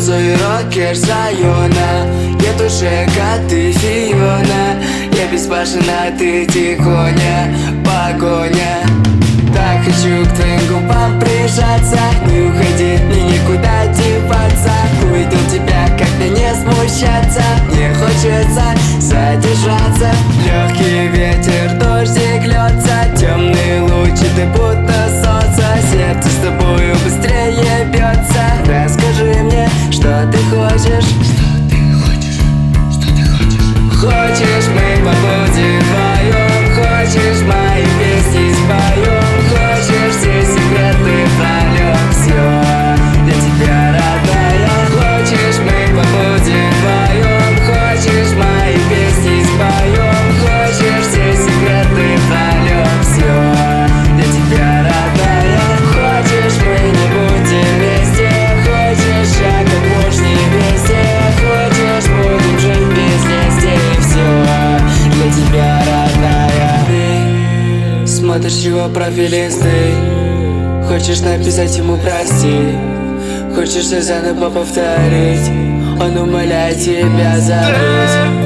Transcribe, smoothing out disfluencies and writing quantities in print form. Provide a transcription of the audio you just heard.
Тусуй рокер с района. Я Тушека, ты Фиона. Я безбашенна, ты тихоня. Погоня. Так хочу к твоим губам прижаться. Не уходи, мне никуда деваться. Увидел тебя, как-то не смущаться. Мне хочется задержаться. Легкий ветер, дождик льется. Темные лучи, ты будто солнце. Сердце с тобою быстрее бьется. Расскажи мне, что ты хочешь. Хочешь, мы побудем вдвоем. Хочешь, мои песни споем. Хочешь, все секреты прольем. Все для тебя, родная. Хочешь, мы побудем вдвоем. Хочешь, мои песни споем. Хочешь, все секреты прольем. Все для тебя, родная. Хочешь, мы не будем вместе. Хочешь, я как муж невесте. Хочешь, будем жить без вести. Все для тебя, родная. Ты смотришь его профилисты. Хочешь написать ему прости. Хочешь все заново повторить. Он умоляет тебя забыть.